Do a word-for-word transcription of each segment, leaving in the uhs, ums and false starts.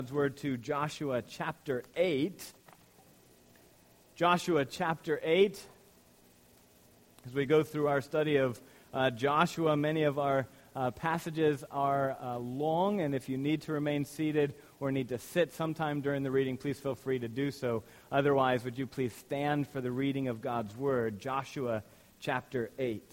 God's word to Joshua chapter eight. Joshua chapter eight. As we go through our study of uh, Joshua, many of our uh, passages are uh, long, and if you need to remain seated or need to sit sometime during the reading, please feel free to do so. Otherwise, would you please stand for the reading of God's word, Joshua chapter eight.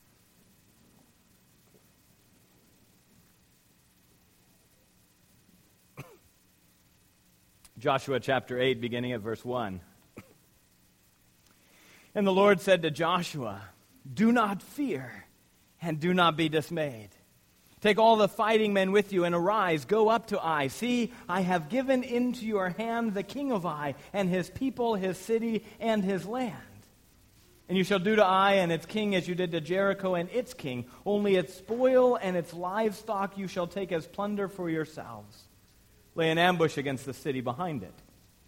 Joshua chapter eight, beginning at verse one. And the Lord said to Joshua, "Do not fear, and do not be dismayed. Take all the fighting men with you, and arise, go up to Ai. See, I have given into your hand the king of Ai, and his people, his city, and his land. And you shall do to Ai and its king as you did to Jericho and its king. Only its spoil and its livestock you shall take as plunder for yourselves. Lay an ambush against the city behind it."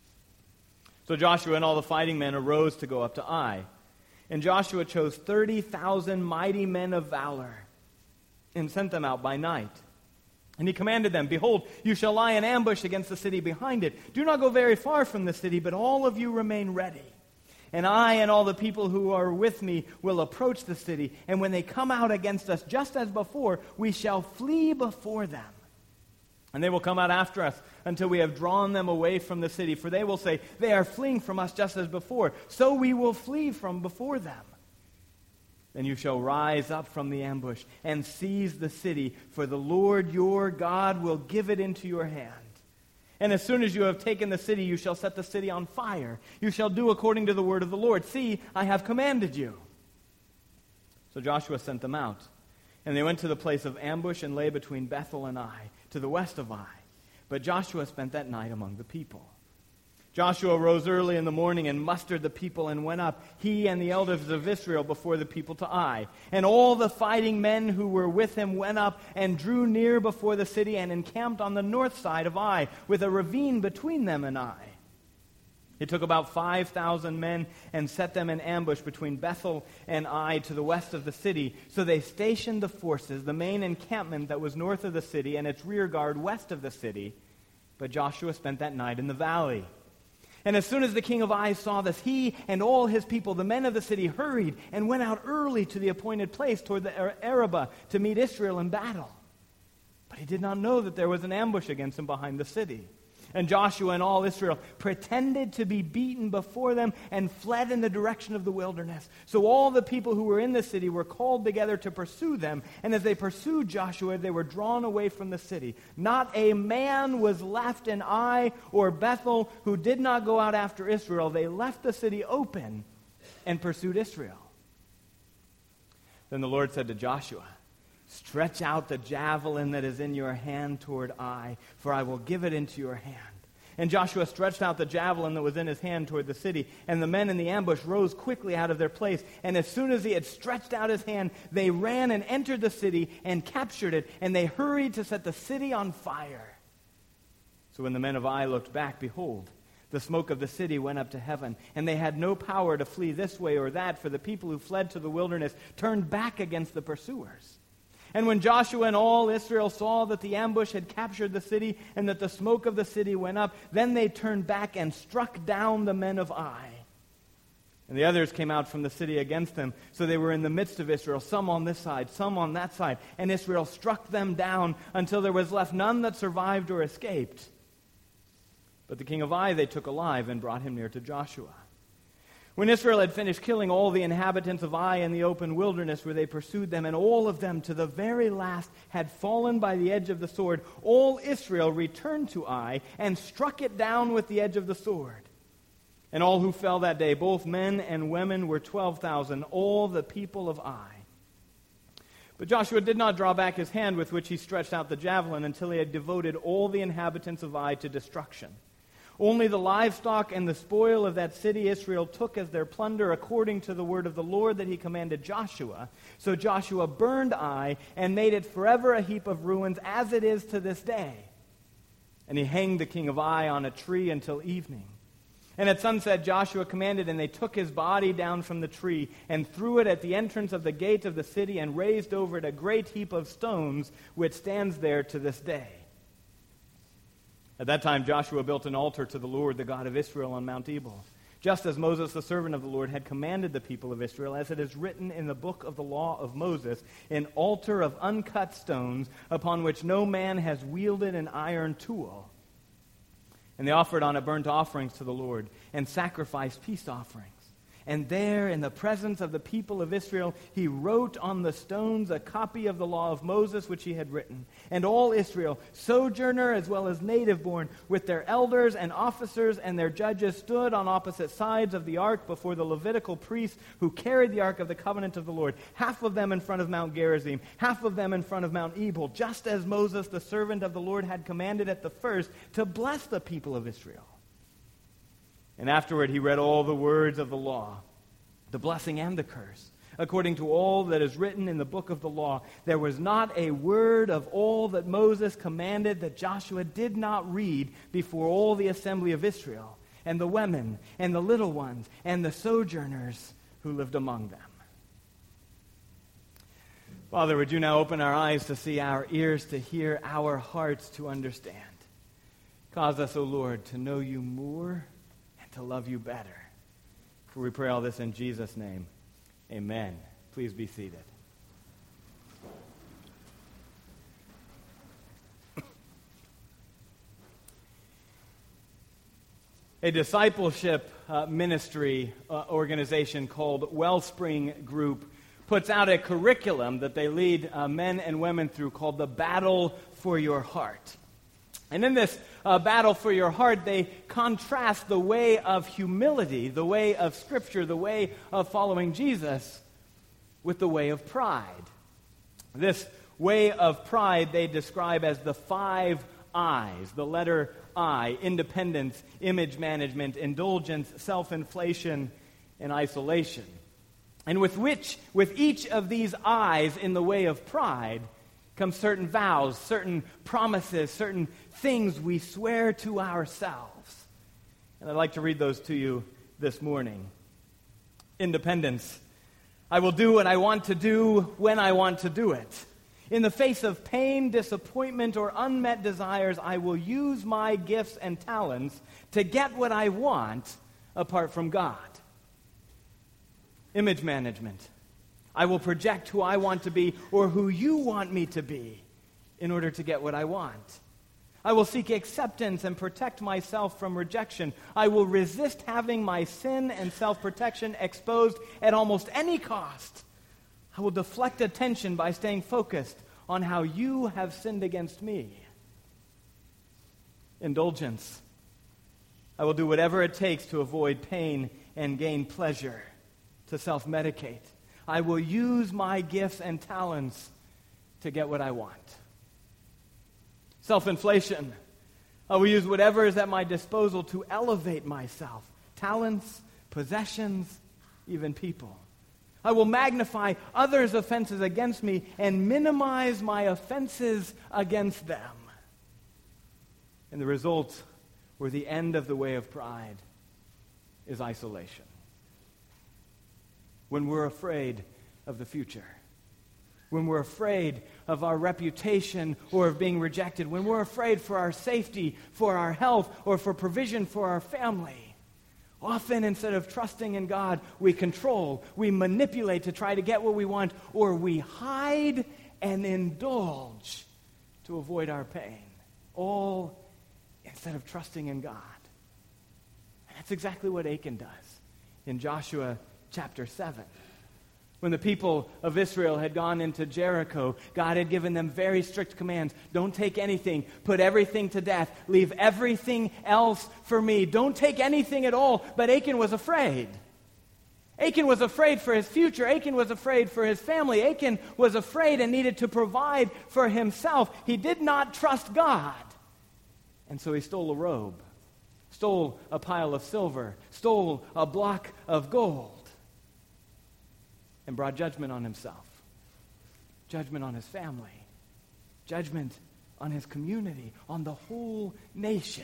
So Joshua and all the fighting men arose to go up to Ai. And Joshua chose thirty thousand mighty men of valor and sent them out by night. And he commanded them, "Behold, you shall lie in ambush against the city behind it. Do not go very far from the city, but all of you remain ready. And I and all the people who are with me will approach the city. And when they come out against us just as before, we shall flee before them. And they will come out after us until we have drawn them away from the city. For they will say, 'They are fleeing from us just as before.' So we will flee from before them. Then you shall rise up from the ambush and seize the city, for the Lord your God will give it into your hand. And as soon as you have taken the city, you shall set the city on fire. You shall do according to the word of the Lord. See, I have commanded you." So Joshua sent them out. And they went to the place of ambush and lay between Bethel and Ai, to the west of Ai. But Joshua spent that night among the people. Joshua rose early in the morning and mustered the people and went up, he and the elders of Israel, before the people to Ai. And all the fighting men who were with him went up and drew near before the city and encamped on the north side of Ai, with a ravine between them and Ai. He took about five thousand men and set them in ambush between Bethel and Ai to the west of the city. So they stationed the forces, the main encampment that was north of the city and its rear guard west of the city. But Joshua spent that night in the valley. And as soon as the king of Ai saw this, he and all his people, the men of the city, hurried and went out early to the appointed place toward the Arabah to meet Israel in battle. But he did not know that there was an ambush against him behind the city. And Joshua and all Israel pretended to be beaten before them and fled in the direction of the wilderness. So all the people who were in the city were called together to pursue them. And as they pursued Joshua, they were drawn away from the city. Not a man was left in Ai or Bethel who did not go out after Israel. They left the city open and pursued Israel. Then the Lord said to Joshua, "Stretch out the javelin that is in your hand toward Ai, for I will give it into your hand." And Joshua stretched out the javelin that was in his hand toward the city, and the men in the ambush rose quickly out of their place. And as soon as he had stretched out his hand, they ran and entered the city and captured it, and they hurried to set the city on fire. So when the men of Ai looked back, behold, the smoke of the city went up to heaven, and they had no power to flee this way or that, for the people who fled to the wilderness turned back against the pursuers. And when Joshua and all Israel saw that the ambush had captured the city and that the smoke of the city went up, then they turned back and struck down the men of Ai. And the others came out from the city against them, so they were in the midst of Israel, some on this side, some on that side. And Israel struck them down until there was left none that survived or escaped. But the king of Ai they took alive and brought him near to Joshua. When Israel had finished killing all the inhabitants of Ai in the open wilderness where they pursued them, and all of them to the very last had fallen by the edge of the sword, all Israel returned to Ai and struck it down with the edge of the sword. And all who fell that day, both men and women, were twelve thousand, all the people of Ai. But Joshua did not draw back his hand with which he stretched out the javelin until he had devoted all the inhabitants of Ai to destruction. Only the livestock and the spoil of that city Israel took as their plunder according to the word of the Lord that he commanded Joshua. So Joshua burned Ai and made it forever a heap of ruins, as it is to this day. And he hanged the king of Ai on a tree until evening. And at sunset Joshua commanded, and they took his body down from the tree and threw it at the entrance of the gate of the city and raised over it a great heap of stones, which stands there to this day. At that time, Joshua built an altar to the Lord, the God of Israel, on Mount Ebal, just as Moses, the servant of the Lord, had commanded the people of Israel, as it is written in the book of the law of Moses, an altar of uncut stones upon which no man has wielded an iron tool. And they offered on it burnt offerings to the Lord and sacrificed peace offerings. And there, in the presence of the people of Israel, he wrote on the stones a copy of the law of Moses, which he had written. And all Israel, sojourner as well as native born, with their elders and officers and their judges, stood on opposite sides of the ark before the Levitical priests who carried the ark of the covenant of the Lord, half of them in front of Mount Gerizim, half of them in front of Mount Ebal, just as Moses, the servant of the Lord, had commanded at the first to bless the people of Israel. And afterward he read all the words of the law, the blessing and the curse, according to all that is written in the book of the law. There was not a word of all that Moses commanded that Joshua did not read before all the assembly of Israel, and the women, and the little ones, and the sojourners who lived among them. Father, would you now open our eyes to see, our ears to hear, our hearts to understand. Cause us, O Lord, to know you more, to love you better. For we pray all this in Jesus' name. Amen. Please be seated. A discipleship uh, ministry uh, organization called Wellspring Group puts out a curriculum that they lead uh, men and women through called the Battle for Your Heart. And in this uh, battle for your heart, they contrast the way of humility, the way of Scripture, the way of following Jesus, with the way of pride. This way of pride they describe as the five I's, the letter I: independence, image management, indulgence, self-inflation, and isolation. And with which, with each of these I's in the way of pride, come certain vows, certain promises, certain things we swear to ourselves. And I'd like to read those to you this morning. Independence. I will do what I want to do when I want to do it. In the face of pain, disappointment, or unmet desires, I will use my gifts and talents to get what I want apart from God. Image management. I will project who I want to be or who you want me to be in order to get what I want. I will seek acceptance and protect myself from rejection. I will resist having my sin and self-protection exposed at almost any cost. I will deflect attention by staying focused on how you have sinned against me. Indulgence. I will do whatever it takes to avoid pain and gain pleasure, to self-medicate. I will use my gifts and talents to get what I want. Self-inflation. I will use whatever is at my disposal to elevate myself. Talents, possessions, even people. I will magnify others' offenses against me and minimize my offenses against them. And the result, or the end of the way of pride, is isolation. When we're afraid of the future, when we're afraid of our reputation or of being rejected, when we're afraid for our safety, for our health, or for provision for our family, often instead of trusting in God, we control, we manipulate to try to get what we want, or we hide and indulge to avoid our pain, all instead of trusting in God. And that's exactly what Achan does in Joshua chapter seven. When the people of Israel had gone into Jericho, God had given them very strict commands. Don't take anything. Put everything to death. Leave everything else for me. Don't take anything at all. But Achan was afraid. Achan was afraid for his future. Achan was afraid for his family. Achan was afraid and needed to provide for himself. He did not trust God. And so he stole a robe, stole a pile of silver, stole a block of gold, and brought judgment on himself, judgment on his family, judgment on his community, on the whole nation.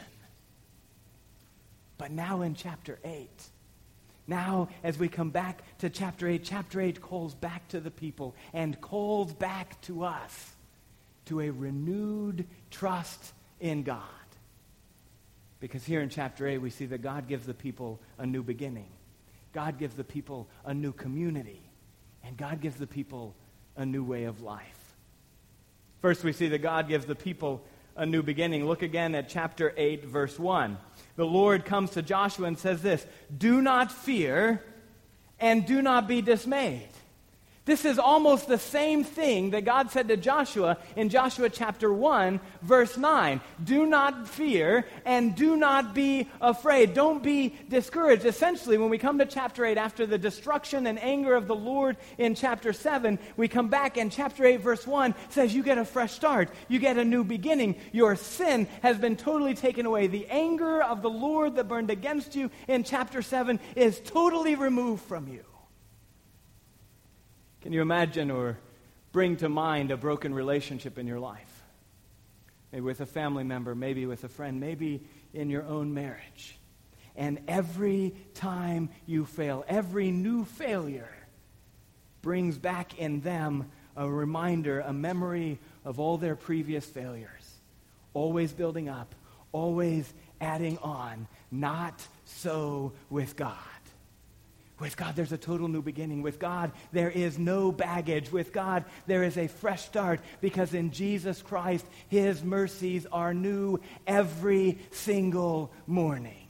But now in chapter eight, now as we come back to chapter eight, chapter eight calls back to the people and calls back to us to a renewed trust in God. Because here in chapter eight, we see that God gives the people a new beginning. God gives the people a new community. And God gives the people a new way of life. First, we see that God gives the people a new beginning. Look again at chapter eight, verse one. The Lord comes to Joshua and says this, "Do not fear and do not be dismayed." This is almost the same thing that God said to Joshua in Joshua chapter one, verse nine. Do not fear and do not be afraid. Don't be discouraged. Essentially, when we come to chapter eight, after the destruction and anger of the Lord in chapter seven, we come back and chapter eight, verse one says you get a fresh start. You get a new beginning. Your sin has been totally taken away. The anger of the Lord that burned against you in chapter seven is totally removed from you. Can you imagine or bring to mind a broken relationship in your life? Maybe with a family member, maybe with a friend, maybe in your own marriage. And every time you fail, every new failure brings back in them a reminder, a memory of all their previous failures. Always building up, always adding on. Not so with God. With God, there's a total new beginning. With God, there is no baggage. With God, there is a fresh start because in Jesus Christ, His mercies are new every single morning.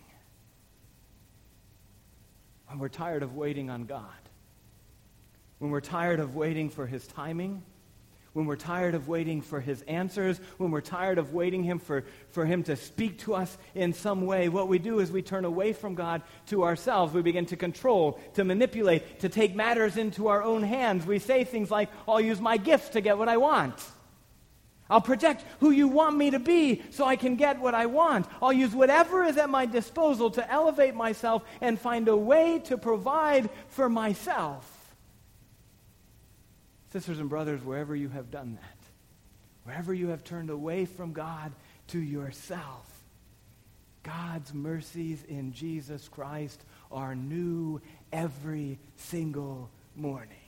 When we're tired of waiting on God, when we're tired of waiting for His timing, when we're tired of waiting for His answers, when we're tired of waiting him for, for Him to speak to us in some way, what we do is we turn away from God to ourselves. We begin to control, to manipulate, to take matters into our own hands. We say things like, I'll use my gifts to get what I want. I'll project who you want me to be so I can get what I want. I'll use whatever is at my disposal to elevate myself and find a way to provide for myself. Sisters and brothers, wherever you have done that, wherever you have turned away from God to yourself, God's mercies in Jesus Christ are new every single morning.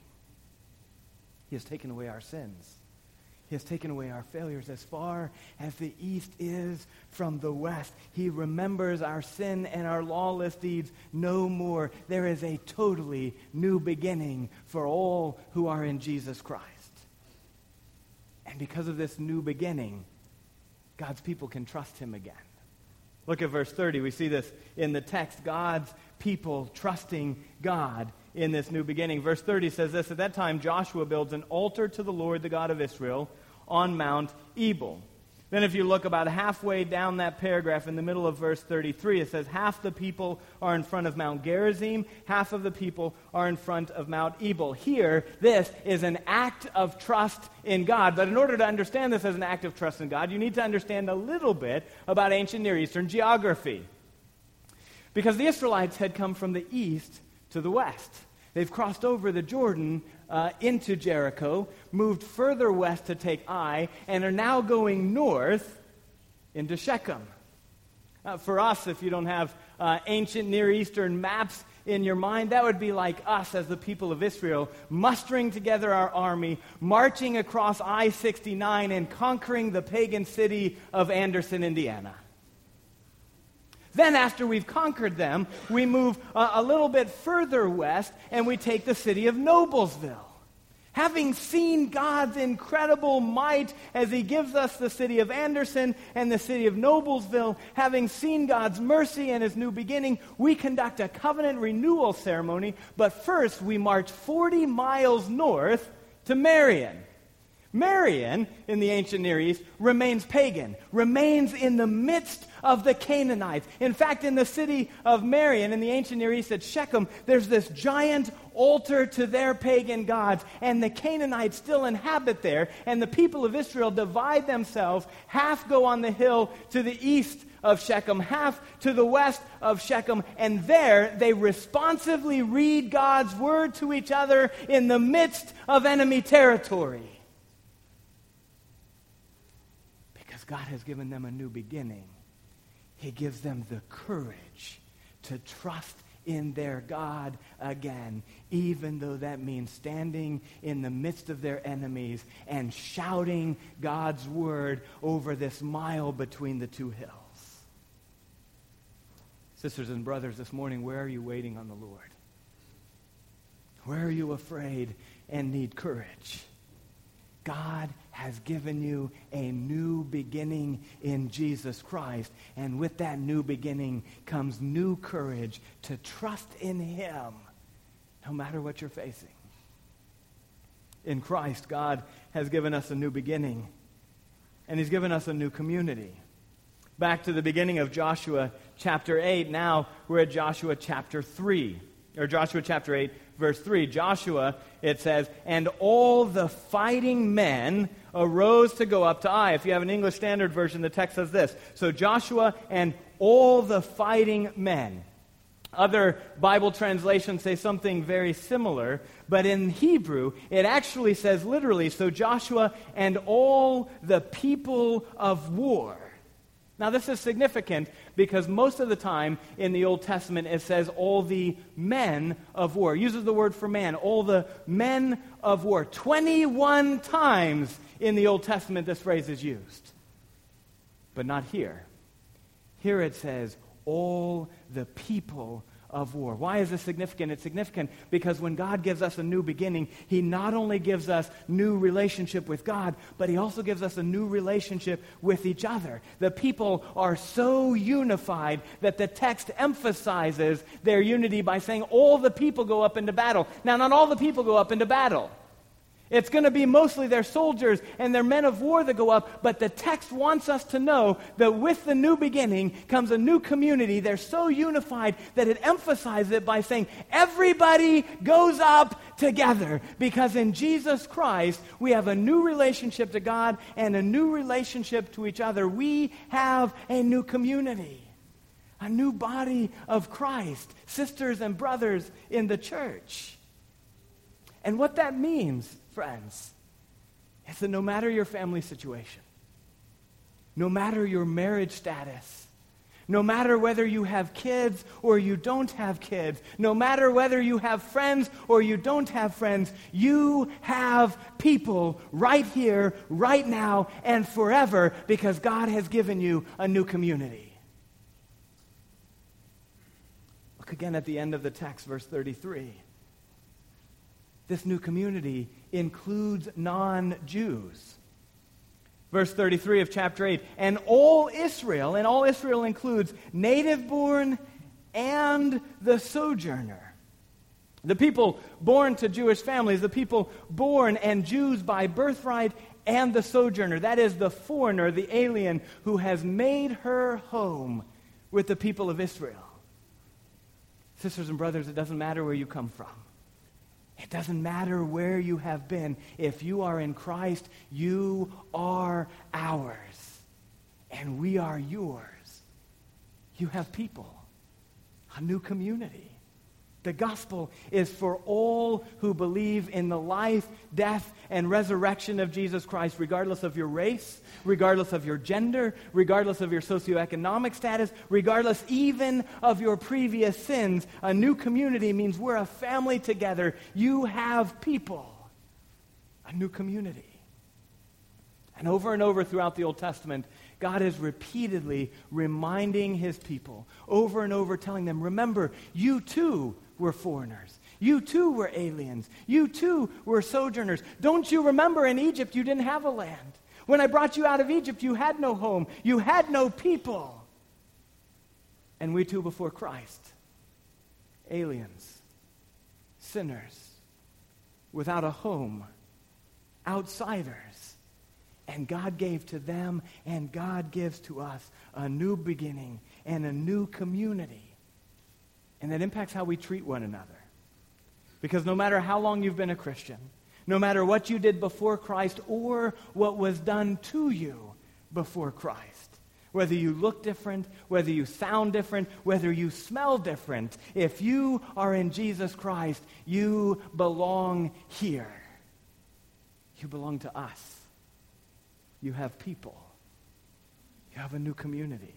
He has taken away our sins. He has taken away our failures as far as the east is from the west. He remembers our sin and our lawless deeds no more. There is a totally new beginning for all who are in Jesus Christ. And because of this new beginning, God's people can trust Him again. Look at verse thirty. We see this in the text. God's people trusting God in this new beginning. Verse thirty says this, "At that time Joshua builds an altar to the Lord, the God of Israel, on Mount Ebal." Then if you look about halfway down that paragraph in the middle of verse thirty-three, it says, "Half the people are in front of Mount Gerizim, half of the people are in front of Mount Ebal." Here, this is an act of trust in God. But in order to understand this as an act of trust in God, you need to understand a little bit about ancient Near Eastern geography. Because the Israelites had come from the east to the west. They've crossed over the Jordan uh, into Jericho, moved further west to take Ai, and are now going north into Shechem. Uh, for us, if you don't have uh, ancient Near Eastern maps in your mind, that would be like us as the people of Israel, mustering together our army, marching across I sixty-nine and conquering the pagan city of Anderson, Indiana. Then after we've conquered them, we move uh, a little bit further west and we take the city of Noblesville. Having seen God's incredible might as He gives us the city of Anderson and the city of Noblesville, having seen God's mercy and His new beginning, we conduct a covenant renewal ceremony, but first we march forty miles north to Marion. Marion, in the ancient Near East, remains pagan, remains in the midst of the Canaanites. In fact, in the city of Marion, in the ancient Near East at Shechem, there's this giant altar to their pagan gods, and the Canaanites still inhabit there, and the people of Israel divide themselves. Half go on the hill to the east of Shechem, half to the west of Shechem, and there they responsively read God's word to each other in the midst of enemy territory. God has given them a new beginning. He gives them the courage to trust in their God again, even though that means standing in the midst of their enemies and shouting God's word over this mile between the two hills. Sisters and brothers, this morning, where are you waiting on the Lord? Where are you afraid and need courage? God has given you a new beginning in Jesus Christ, and with that new beginning comes new courage to trust in Him, no matter what you're facing. In Christ, God has given us a new beginning, and He's given us a new community. Back to the beginning of Joshua chapter eight, now we're at Joshua chapter three, or Joshua chapter eight, verse three. Joshua, it says, and all the fighting men arose to go up to Ai. If you have an English Standard Version, the text says this. So Joshua and all the fighting men. Other Bible translations say something very similar, but in Hebrew, it actually says literally, so Joshua and all the people of war. Now, this is significant because most of the time in the Old Testament it says all the men of war. It uses the word for man, all the men of war. twenty-one times in the Old Testament this phrase is used. But not here. Here it says all the people of war. Why is this significant? It's significant because when God gives us a new beginning, He not only gives us new relationship with God, but He also gives us a new relationship with each other. The people are so unified that the text emphasizes their unity by saying all the people go up into battle. Now, not all the people go up into battle. It's going to be mostly their soldiers and their men of war that go up, but the text wants us to know that with the new beginning comes a new community. They're so unified that it emphasizes it by saying everybody goes up together, because in Jesus Christ we have a new relationship to God and a new relationship to each other. We have a new community, a new body of Christ, sisters and brothers in the church. And what that means, friends, is that no matter your family situation, no matter your marriage status, no matter whether you have kids or you don't have kids, no matter whether you have friends or you don't have friends, you have people right here, right now, and forever, because God has given you a new community. Look again at the end of the text, verse thirty-three. This new community includes non-Jews. Verse thirty-three of chapter eight, and all Israel, and all Israel includes native-born and the sojourner. The people born to Jewish families, the people born and Jews by birthright, and the sojourner. That is the foreigner, the alien, who has made her home with the people of Israel. Sisters and brothers, it doesn't matter where you come from. It doesn't matter where you have been. If you are in Christ, you are ours. And we are yours. You have people, a new community. The gospel is for all who believe in the life, death, and resurrection of Jesus Christ, regardless of your race, regardless of your gender, regardless of your socioeconomic status, regardless even of your previous sins. A new community means we're a family together. You have people, a new community. And over and over throughout the Old Testament, God is repeatedly reminding His people, over and over telling them, remember, you too were foreigners. You too were aliens. You too were sojourners. Don't you remember in Egypt you didn't have a land? When I brought you out of Egypt, you had no home. You had no people. And we too before Christ, aliens, sinners, without a home, outsiders. And God gave to them, and God gives to us a new beginning and a new community. And that impacts how we treat one another. Because no matter how long you've been a Christian, no matter what you did before Christ or what was done to you before Christ, whether you look different, whether you sound different, whether you smell different, if you are in Jesus Christ, you belong here. You belong to us. You have people. You have a new community.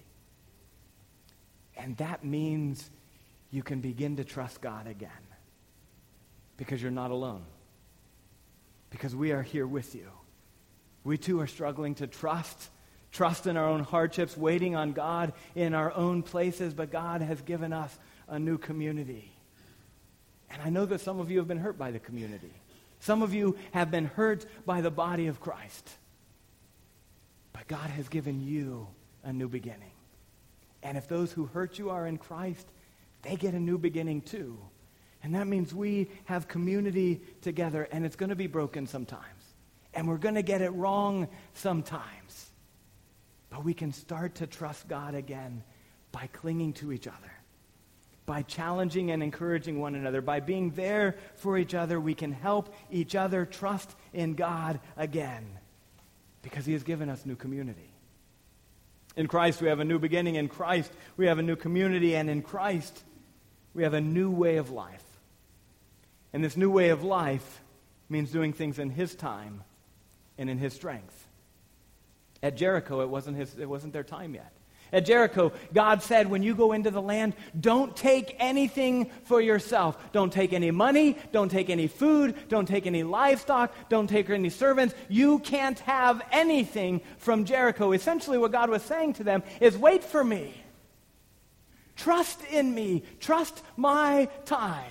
And that means you can begin to trust God again. Because you're not alone. Because we are here with you. We too are struggling to trust, trust in our own hardships, waiting on God in our own places, but God has given us a new community. And I know that some of you have been hurt by the community. Some of you have been hurt by the body of Christ. But God has given you a new beginning. And if those who hurt you are in Christ, they get a new beginning too. And that means we have community together, and it's going to be broken sometimes. And we're going to get it wrong sometimes. But we can start to trust God again by clinging to each other, by challenging and encouraging one another, by being there for each other. We can help each other trust in God again because he has given us new community. In Christ, we have a new beginning. In Christ, we have a new community. And in Christ, we have a new way of life. And this new way of life means doing things in his time and in his strength. At Jericho, it wasn't his, it wasn't their time yet. At Jericho, God said, when you go into the land, don't take anything for yourself. Don't take any money. Don't take any food. Don't take any livestock. Don't take any servants. You can't have anything from Jericho. Essentially, what God was saying to them is, wait for me. Trust in me. Trust my time.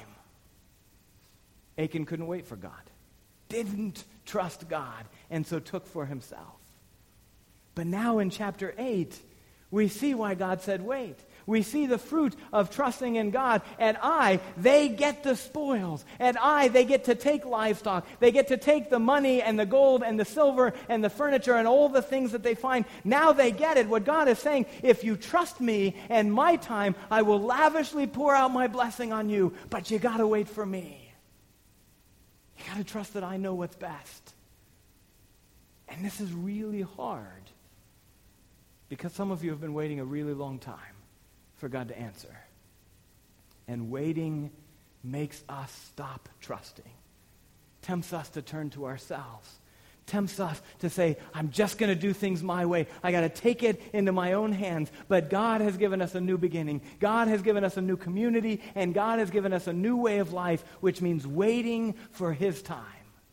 Achan couldn't wait for God. Didn't trust God, and so took for himself. But now in chapter eight, we see why God said wait. We see the fruit of trusting in God. At Ai, they get the spoils. At Ai, they get to take livestock. They get to take the money and the gold and the silver and the furniture and all the things that they find. Now they get it. What God is saying, if you trust me and my time, I will lavishly pour out my blessing on you. But you got to wait for me. You got to trust that I know what's best. And this is really hard because some of you have been waiting a really long time for God to answer. And waiting makes us stop trusting. Tempts us to turn to ourselves. Tempts us to say, I'm just going to do things my way. I got to take it into my own hands. But God has given us a new beginning. God has given us a new community. And God has given us a new way of life, which means waiting for his time.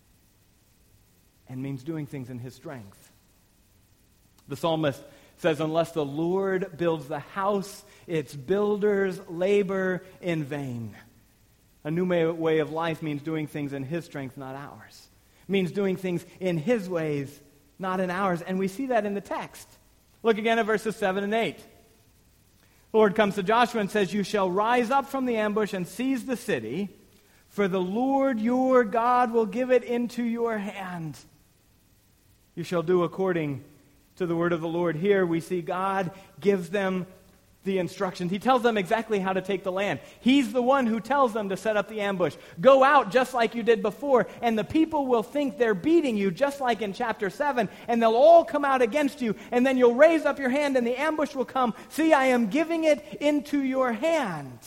And means doing things in his strength. The psalmist says, unless the Lord builds the house, its builders labor in vain. A new way of life means doing things in his strength, not ours. Means doing things in his ways, not in ours. And we see that in the text. Look again at verses seven and eight. The Lord comes to Joshua and says, you shall rise up from the ambush and seize the city, for the Lord your God will give it into your hand. You shall do according to the word of the Lord. Here we see God gives them the instructions. He tells them exactly how to take the land. He's the one who tells them to set up the ambush. Go out just like you did before, and the people will think they're beating you, just like in chapter seven, and they'll all come out against you, and then you'll raise up your hand, and the ambush will come. See, I am giving it into your hand.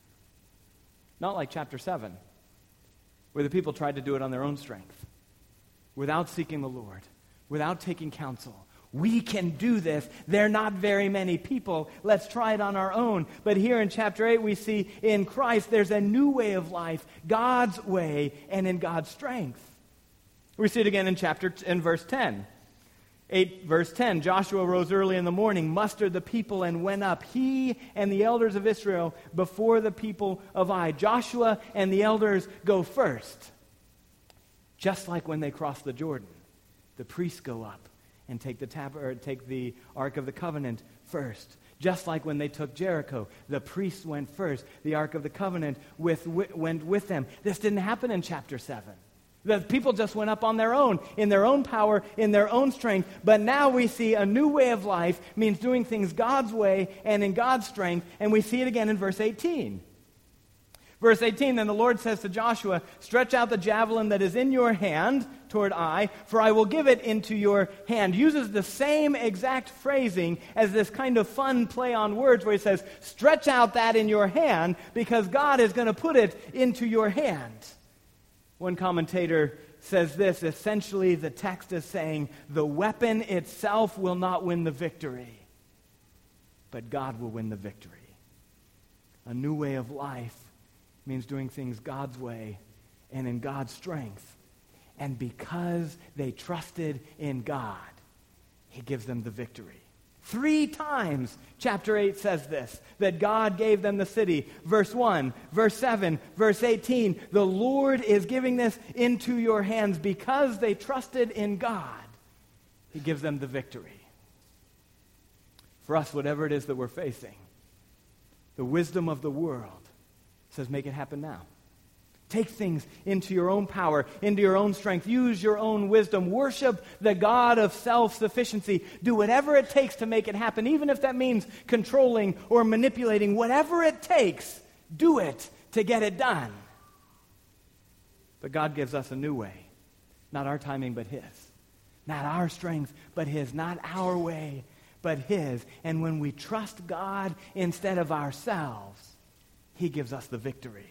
Not like chapter seven, where the people tried to do it on their own strength, without seeking the Lord, without taking counsel. We can do this. There are not very many people. Let's try it on our own. But here in chapter eight, we see in Christ there's a new way of life, God's way, and in God's strength. We see it again in chapter in verse ten. eight verse ten, Joshua rose early in the morning, mustered the people, and went up, he and the elders of Israel, before the people of Ai. Joshua and the elders go first. Just like when they cross the Jordan, the priests go up and take the tab- or take the Ark of the Covenant first. Just like when they took Jericho, the priests went first. The Ark of the Covenant with, with, went with them. This didn't happen in chapter seven. The people just went up on their own, in their own power, in their own strength. But now we see a new way of life means doing things God's way and in God's strength. And we see it again in verse eighteen. Verse eighteen, then the Lord says to Joshua, stretch out the javelin that is in your hand toward Ai, for I will give it into your hand. Uses the same exact phrasing as this kind of fun play on words where he says, stretch out that in your hand because God is going to put it into your hand. One commentator says this, essentially the text is saying, the weapon itself will not win the victory, but God will win the victory. A new way of life means doing things God's way and in God's strength. And because they trusted in God, He gives them the victory. Three times, chapter eight says this, that God gave them the city. Verse one, verse seven, verse eighteen, the Lord is giving this into your hands because they trusted in God. He gives them the victory. For us, whatever it is that we're facing, the wisdom of the world says, make it happen now. Take things into your own power, into your own strength. Use your own wisdom. Worship the God of self-sufficiency. Do whatever it takes to make it happen, even if that means controlling or manipulating. Whatever it takes, do it to get it done. But God gives us a new way. Not our timing, but His. Not our strength, but His. Not our way, but His. And when we trust God instead of ourselves, He gives us the victory.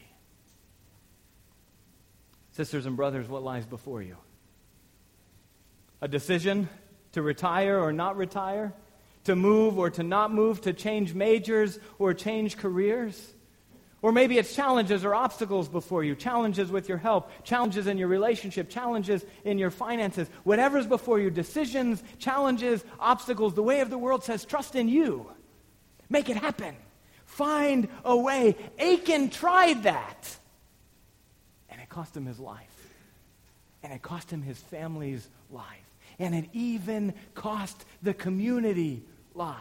Sisters and brothers, what lies before you? A decision to retire or not retire? To move or to not move? To change majors or change careers? Or maybe it's challenges or obstacles before you. Challenges with your health. Challenges in your relationship. Challenges in your finances. Whatever's before you. Decisions, challenges, obstacles. The way of the world says, trust in you. Make it happen. Find a way. Achan tried that. It cost him his life. And it cost him his family's life. And it even cost the community lives.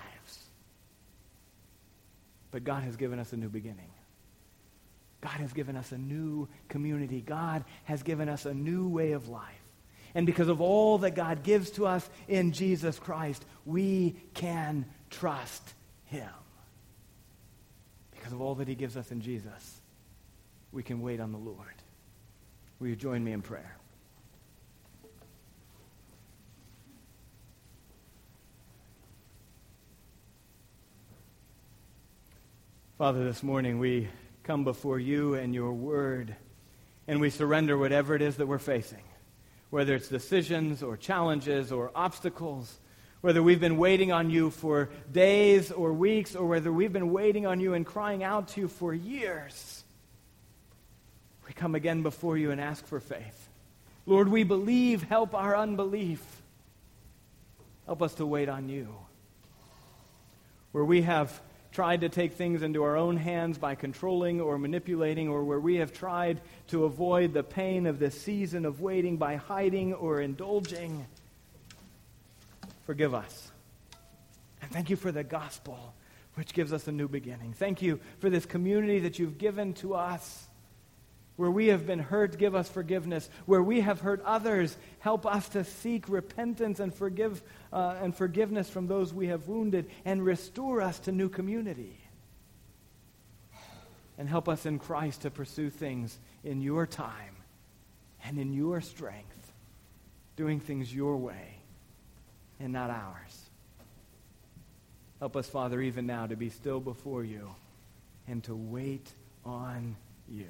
But God has given us a new beginning. God has given us a new community. God has given us a new way of life. And because of all that God gives to us in Jesus Christ, we can trust Him. Because of all that He gives us in Jesus, we can wait on the Lord. Will you join me in prayer? Father, this morning we come before you and your word, and we surrender whatever it is that we're facing, whether it's decisions or challenges or obstacles, whether we've been waiting on you for days or weeks, or whether we've been waiting on you and crying out to you for years. We come again before you and ask for faith. Lord, we believe. Help our unbelief. Help us to wait on you. Where we have tried to take things into our own hands by controlling or manipulating, or where we have tried to avoid the pain of this season of waiting by hiding or indulging, forgive us. And thank you for the gospel, which gives us a new beginning. Thank you for this community that you've given to us. Where we have been hurt, give us forgiveness. Where we have hurt others, help us to seek repentance and forgive uh, and forgiveness from those we have wounded, and restore us to new community. And help us in Christ to pursue things in your time and in your strength, doing things your way and not ours. Help us, Father, even now to be still before you and to wait on you.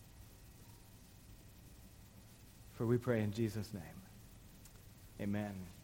For we pray in Jesus' name. Amen.